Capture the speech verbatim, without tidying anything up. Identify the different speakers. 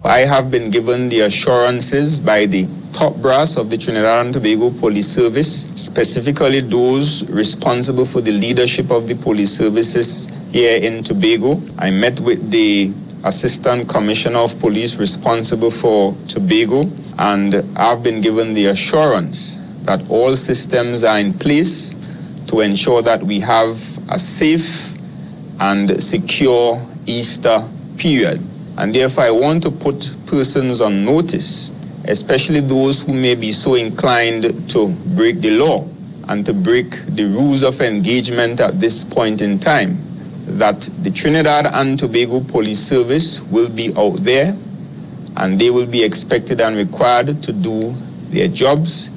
Speaker 1: I have been given the assurances by the top brass of the Trinidad and Tobago Police Service, specifically those responsible for the leadership of the police services here in Tobago. I met with the Assistant Commissioner of Police responsible for Tobago, and I've been given the assurance that all systems are in place to ensure that we have a safe and secure Easter period. And therefore, I want to put persons on notice, especially those who may be so inclined to break the law and to break the rules of engagement at this point in time, that the Trinidad and Tobago Police Service will be out there and they will be expected and required to do their jobs